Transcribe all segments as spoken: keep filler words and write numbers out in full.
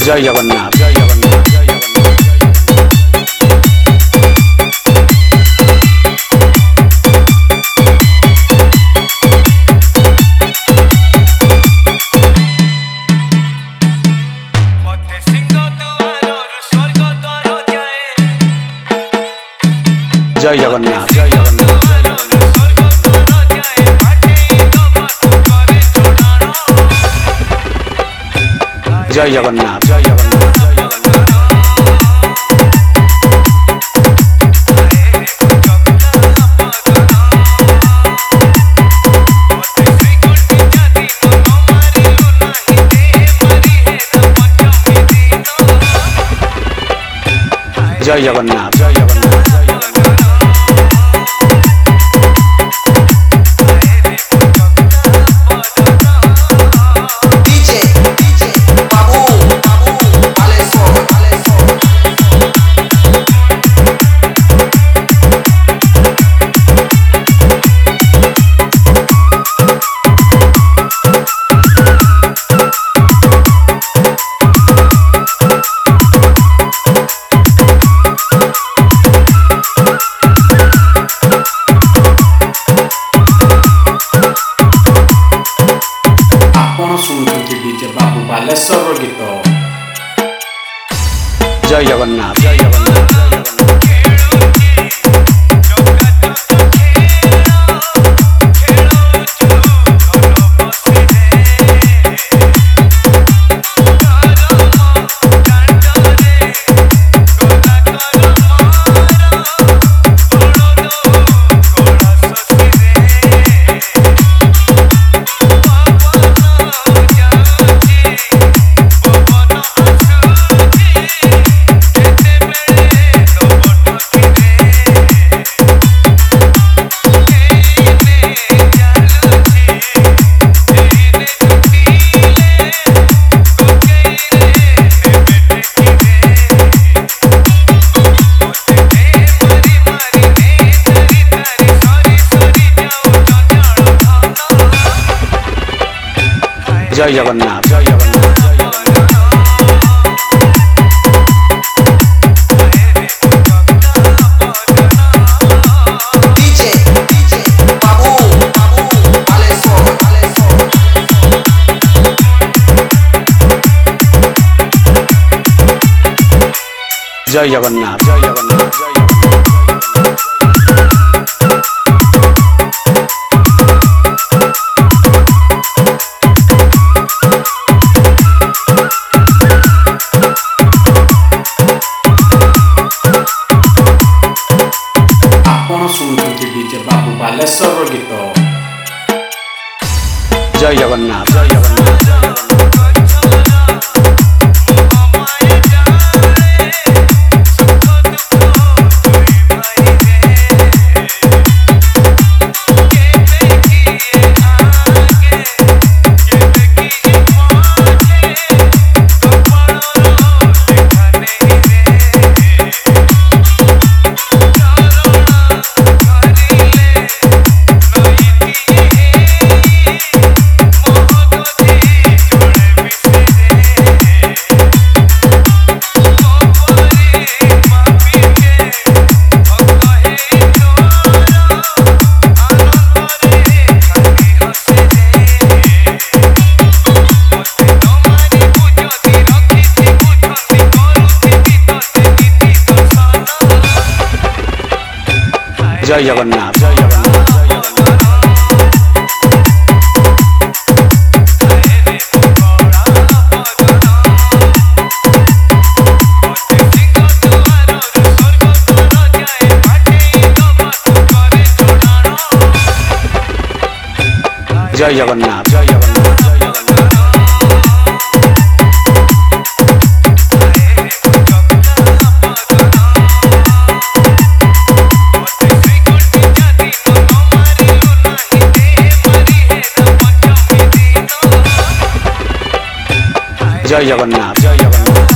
जय जगन्नाथ जय जगन्नाथ जय जगन्नाथ जय जगन्नाथ जय जगन्नाथ जय जगन्नाथ जय जगन्नाथ जय जगन्नाथ जय जगन्नाथ गीत जय जगन्नाथ जय जगन्नाथ जय जगन्नाथ जय जगन्नाथ डीजे डीजे बाबू बाबू आलेसो आलेसो जय जगन्नाथ जय जगन्नाथ जय जगन्नाथ गीत जय जगन्नाथ जय जगन्नाथ जय जगन्नाथ जय जगन्नाथ जय जगन्नाथ जय जगन्नाथ जय जगन्नाथ जय Jagannath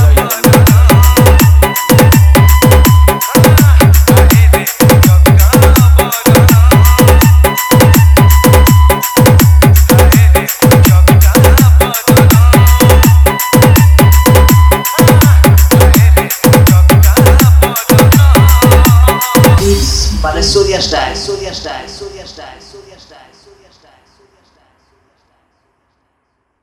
Surya style, Surya style, Surya style.